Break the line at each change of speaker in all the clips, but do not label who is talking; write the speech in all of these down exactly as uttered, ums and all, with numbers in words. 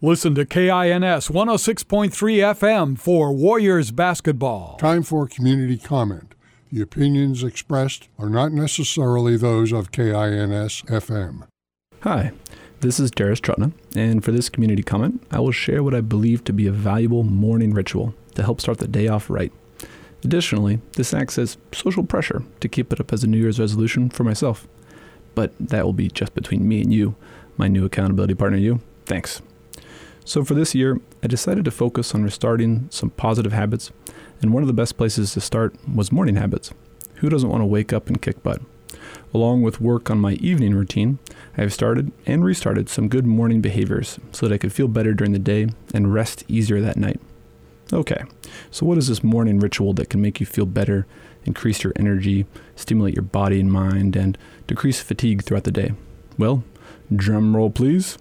Listen to K I N S one oh six point three F M for Warriors basketball.
Time for community comment. The opinions expressed are not necessarily those of K I N S F M.
Hi, this is Darius Trutna, and for this community comment, I will share what I believe to be a valuable morning ritual to help start the day off right. Additionally, this acts as social pressure to keep it up as a New Year's resolution for myself. But that will be just between me and you, my new accountability partner, you. Thanks. So for this year, I decided to focus on restarting some positive habits, and one of the best places to start was morning habits. Who doesn't want to wake up and kick butt? Along with work on my evening routine, I have started and restarted some good morning behaviors so that I could feel better during the day and rest easier that night. Okay, so what is this morning ritual that can make you feel better, increase your energy, stimulate your body and mind, and decrease fatigue throughout the day? Well, drum roll please.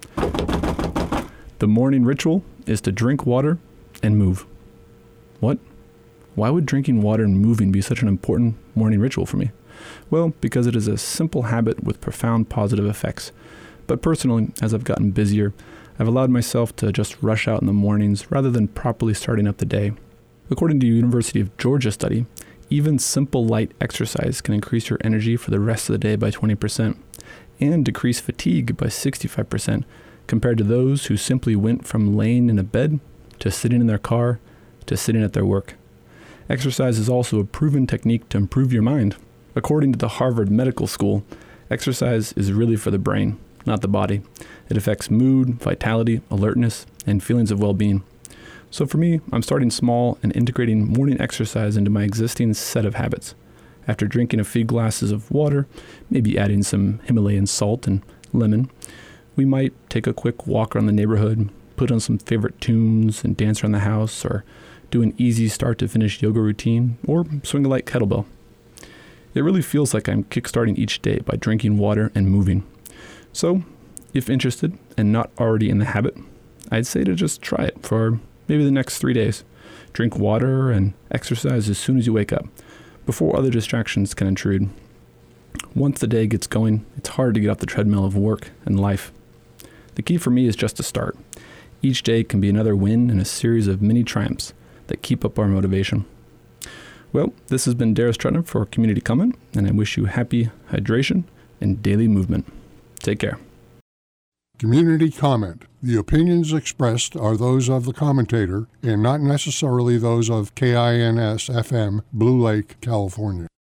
The morning ritual is to drink water and move. What? Why would drinking water and moving be such an important morning ritual for me? Well, because it is a simple habit with profound positive effects. But personally, as I've gotten busier, I've allowed myself to just rush out in the mornings rather than properly starting up the day. According to a University of Georgia study, even simple light exercise can increase your energy for the rest of the day by twenty percent and decrease fatigue by sixty-five percent compared to those who simply went from laying in a bed to sitting in their car to sitting at their work. Exercise is also a proven technique to improve your mind. According to the Harvard Medical School, exercise is really for the brain, not the body. It affects mood, vitality, alertness, and feelings of well-being. So for me, I'm starting small and integrating morning exercise into my existing set of habits. After drinking a few glasses of water, maybe adding some Himalayan salt and lemon, we might take a quick walk around the neighborhood, put on some favorite tunes and dance around the house, or do an easy start to finish yoga routine, or swing a light kettlebell. It really feels like I'm kickstarting each day by drinking water and moving. So, if interested and not already in the habit, I'd say to just try it for maybe the next three days. Drink water and exercise as soon as you wake up, before other distractions can intrude. Once the day gets going, it's hard to get off the treadmill of work and life. The key for me is just to start. Each day can be another win in a series of mini triumphs that keep up our motivation. Well, this has been Darius Trutner for Community Comment, and I wish you happy hydration and daily movement. Take care.
Community comment. The opinions expressed are those of the commentator and not necessarily those of K I N S F M, Blue Lake, California.